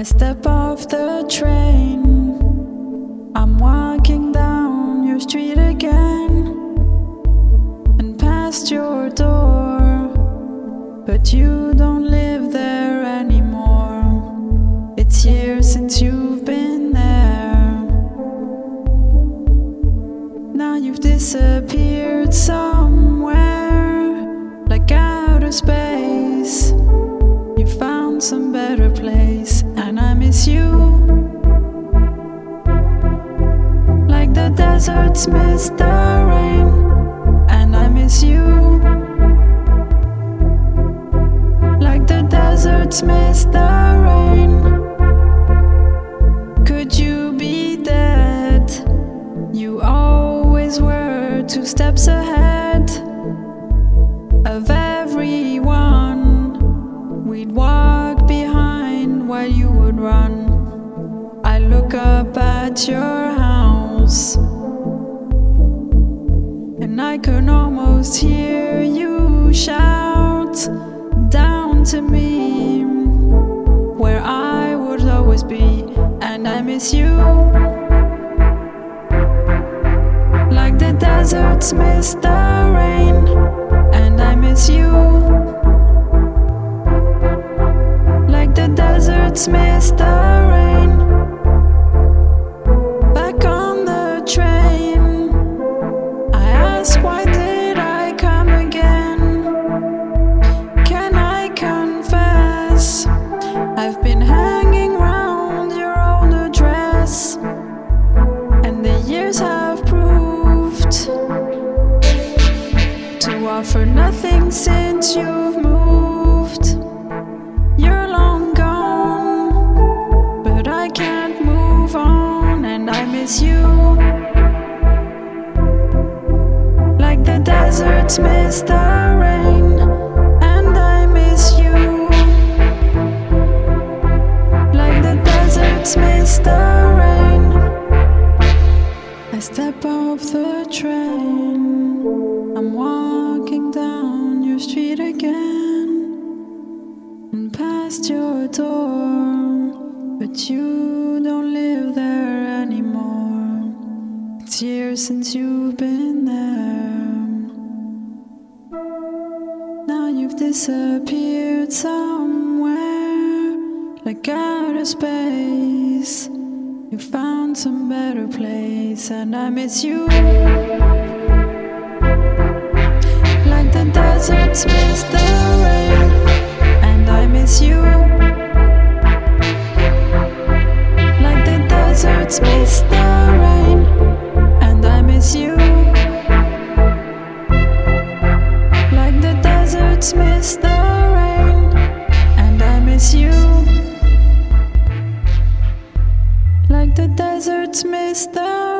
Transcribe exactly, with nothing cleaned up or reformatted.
I step off the train, I'm walking down your street again, and past your door, but you don't live there anymore. It's years since you've been there. Now you've disappeared somewhere, like outer space. You found some better place, and I miss you, like the deserts miss the rain, and I miss you, like the deserts miss the rain. Could you be dead? You always were two steps ahead of everyone. We'd walk behind while you would run. I look up at your house, and I can almost hear you shout down to me, where I would always be, and I miss you, like the deserts miss the rain, and I miss you, like the deserts miss the rain. Back on the train, I ask, why did I come again? Can I confess, I've been hanging round your old address, and the years have proved to offer nothing since you've moved. You're long gone, but I can't move on, and I miss you, like the deserts miss the rain, and I miss you, like the deserts miss the rain. I step off the train, I'm walking down your street again, and past your door, but you don't live there anymore. It's years since you've been there. Now you've disappeared somewhere, like outer space. You found some better place, and I miss you, like the deserts miss the rain, and I miss you, like the deserts miss the rain, and I miss you, like the deserts miss the rain, and I miss you, like the deserts miss the